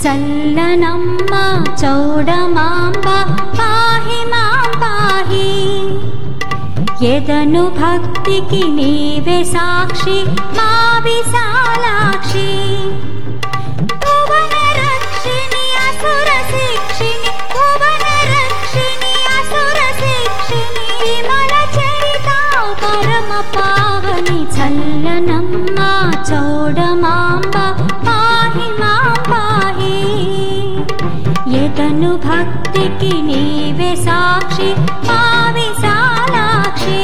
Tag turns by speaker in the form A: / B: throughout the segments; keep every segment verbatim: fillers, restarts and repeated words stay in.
A: చల్లనమ్మ చౌడమాంబ పాహి మాం పాహి ఎదను భక్తికి నీవే సాక్షి మా విశాలాక్షి భువన రక్షిణి అసుర శిక్షిణి భువన రక్షిణి అసుర శిక్షిణి విమల చరిత పరమ పావని చల్లనమ్మ చౌడమాంబ పాహి మాం పాహి ఎదను భక్తికి నీవే సాక్షి మా విశాలాక్షి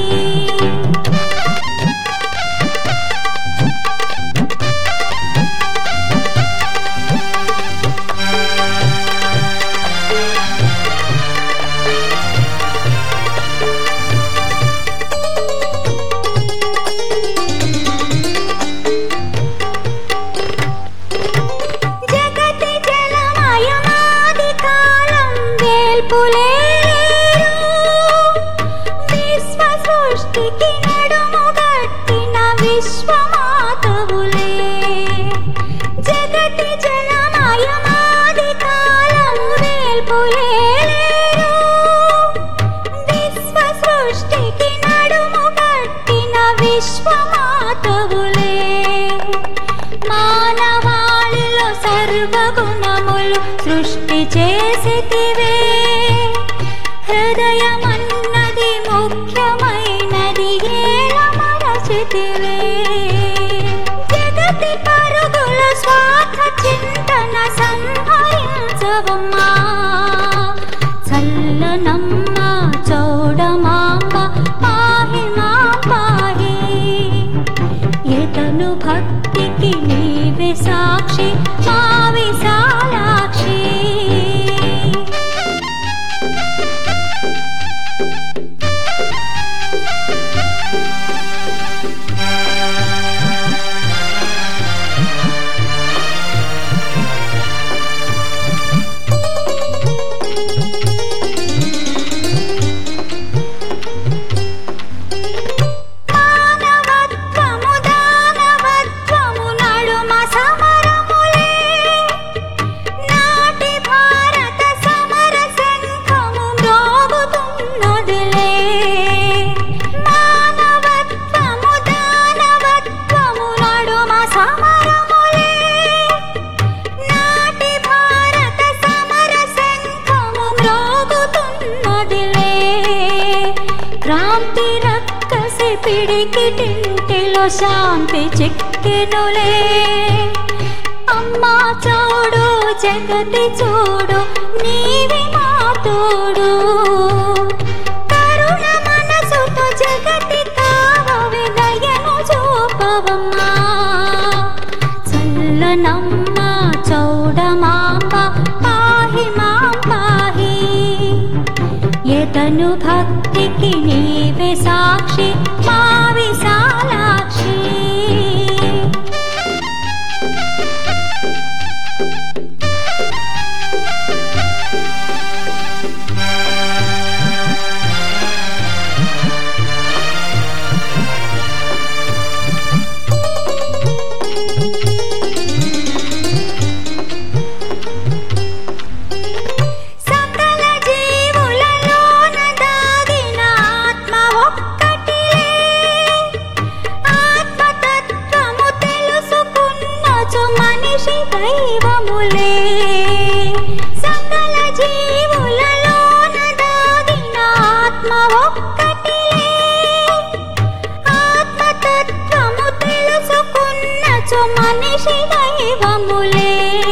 A: జగతి జలమయమాది కాలం వేల్పులేరు విశ్వ సృష్టికి నడుము గట్టిన విశ్వమాతవులే జగతి జలమయమాది కాలం వేల్పులేరు విశ్వ సృష్టికి నడుము గట్టిన విశ్వమాతవులే మానవాళిలో సర్వగుణములు సృష్టి చేసితివే హృదయమన్నది ముఖ్యమైనది ఏల మరచితివే జగతి పరుగుల స్వార్థ చింతన సంహరించవమ్మా చల్లనమ్మ చౌడమాంబ పాహి మాం పాహి ఎదను భక్తికి నీవే సాక్షి మా విశాలాక్షి మానవత్వము దానవత్వము నడుమ సమరములే నాటి భారత సమర శంఖము మ్రోగుతున్నదిలే మానవత్వము దానవత్వము నడుమ సమరములే నాటి భారత సమర శంఖము మ్రోగుతున్నదిలే క్రాంతి రక్కసి పిడికిటింటిలో శాంతి చిక్కెనులే అమ్మా చౌడు జగతి చూడు నీవి మా తోడు కరుణ మనసుతో జగతి కావవి దయను చూపవమ్మా చల్లనమ్మ చౌడమాంబ పాహి మాం పాహి ఎదను భక్తికి నీవే సాక్షి మా విశాలాక్షి సకల జీవులలోన దాగిన ఆత్మ ఒక్కటిలే ఆత్మతత్వము తెలుసుకున్నచు మనిషి దైవములే సకల జీవులలోన దాగిన ఆత్మ ఒక్కటిలే ఆత్మతత్వము తెలుసుకున్నచు మనిషి దైవములే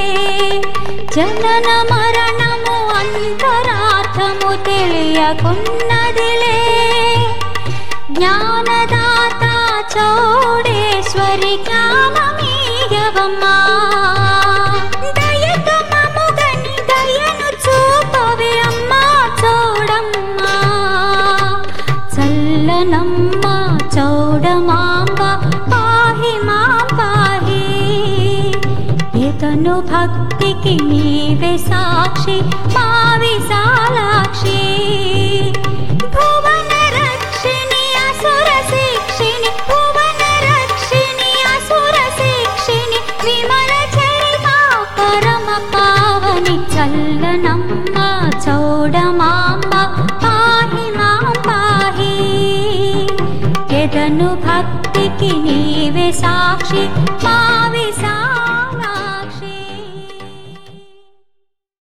A: జనన మరణము అంతరార్థము తెలియకున్నదిలే జ్ఞానదాత చౌడేశ్వరి జ్ఞానమీయవమ్మా దయతో మముగని దయను చూపవే అమ్మా చౌడమ్మా చల్లనమ్మ చౌడమాంబ పాహి మాం పాహి ఎదను భక్తికి నీవే సాక్షి మా విశాలాక్షి భువన రక్షిణి అసుర శిక్షిణి భువన రక్షిణి అసుర శిక్షిణి విమల చరిత పరమ భక్తికి నీవే సాక్షి మా